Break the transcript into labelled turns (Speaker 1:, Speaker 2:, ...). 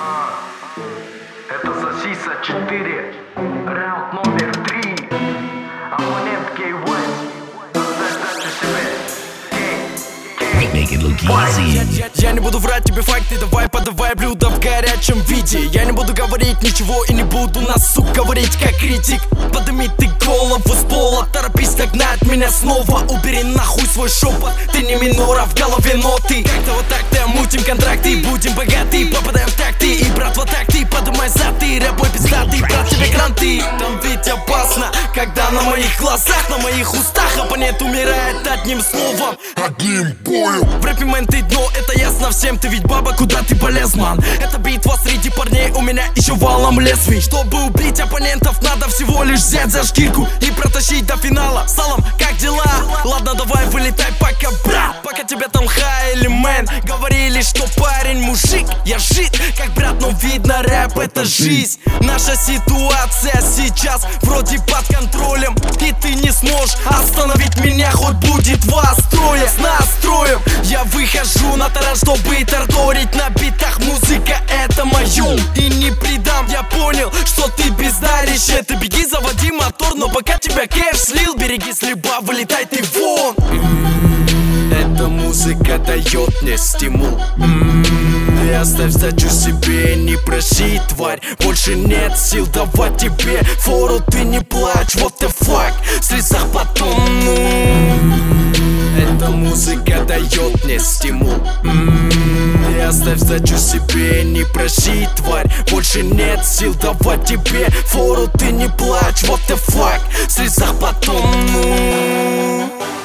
Speaker 1: Это Сосиса 4, раунд номер 3. Оппонент K1, оставь дальше себе.
Speaker 2: Make it look easy.
Speaker 3: Я не буду врать тебе факты, давай подавай блюдо в горячем виде. Я не буду говорить ничего и не буду на сук говорить как критик. Подними ты голову с пола, торопись догнать меня снова. Убери нахуй свой шепот, ты не минора в голове ноты. Как-то вот так-то мутим контракты, будем богаты, попадаем в такты. И братва так ты, подумай за ты, рэп мой пиздатый, брат тебе гранты. Там ведь опасно, когда на моих глазах, на моих устах оппонент умирает одним словом, одним боем. В рэпе мэн ты дно, это ясно всем. Ты ведь баба, куда ты полез, ман? Это битва среди парней, у меня еще валом лезвий. Чтобы убить оппонентов, надо всего лишь взять за шкирку и протащить до финала. Салам, как дела? Ладно, давай вылетай пока, брат. Пока тебя там хай или мэн говорили, что парень мужик. Я жит, как брат, но видно рэп это жизнь. Наша ситуация сейчас вроде под контролем, и ты не сможешь остановить меня, хоть будет вас трое. С настроем я выхожу на таран, чтобы тарторить на битах. Музыка это мою, и не предам. Я понял, что ты бездарище. Ты беги, заводи мотор, но пока тебя кэш слил, береги слева, вылетай ты вон. Эта музыка дает мне стимул. И оставь сдачу себе, не проси, тварь. Больше нет сил давать тебе фору, ты не плачь, what the fuck. В слезах потом, эта музыка дает мне стимул. И оставь сдачу себе, не проси, тварь. Больше нет сил давать тебе фору, ты не плачь, what the fuck. В слезах потом,